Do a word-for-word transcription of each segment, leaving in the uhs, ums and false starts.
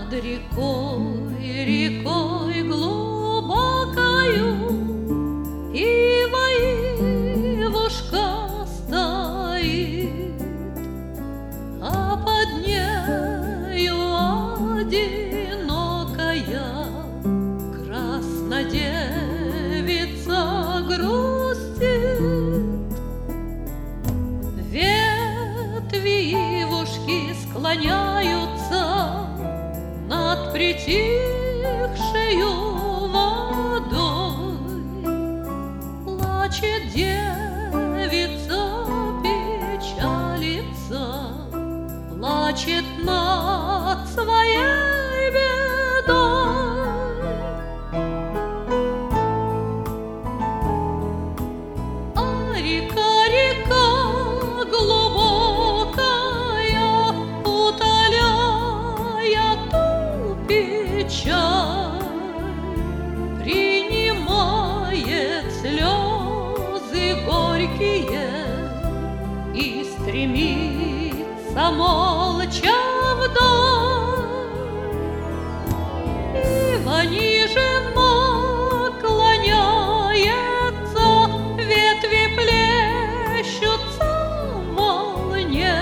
Над рекой, рекой глубокою Ива Ивушка стоит, а под нею одинокая краснодевица грустит. Ветви ивушки склоняются над притихшею водой. Плачет девица, печалится, плачет над своей бедой. А река, река глубокая, утоляя ту печаль, принимает слезы горькие и стремится молча вдаль. Ива ниже наклоняется, ветви плещутся в волне.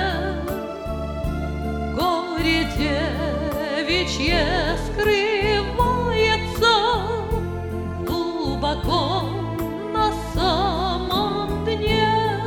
Горе девичье скрывается глубоко на самом дне.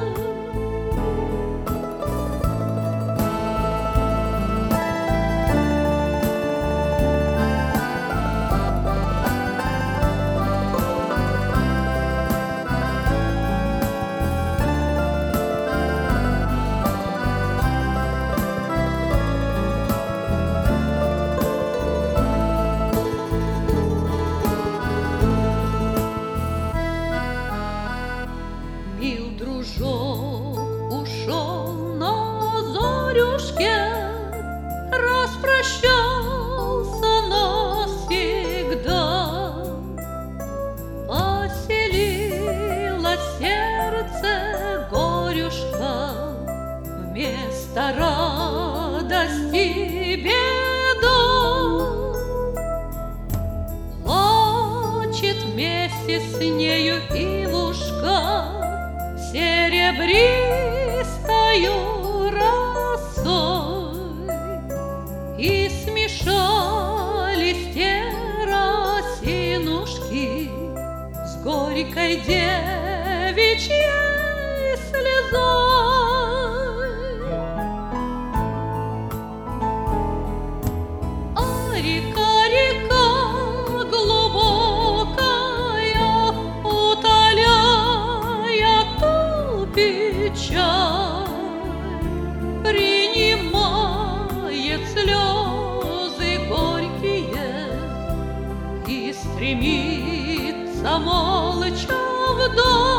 Мил дружок ушел на зорюшке, распрощался навсегда. Поселила сердце горюшка вместо радости беда. Плачет вместе с нею Ивушка серебристою росой, и смешались те росинушки с горькой девичьей слезой. А река, река глубокая, утоляя ту печаль, принимает слезы горькие и стремится молча вдаль.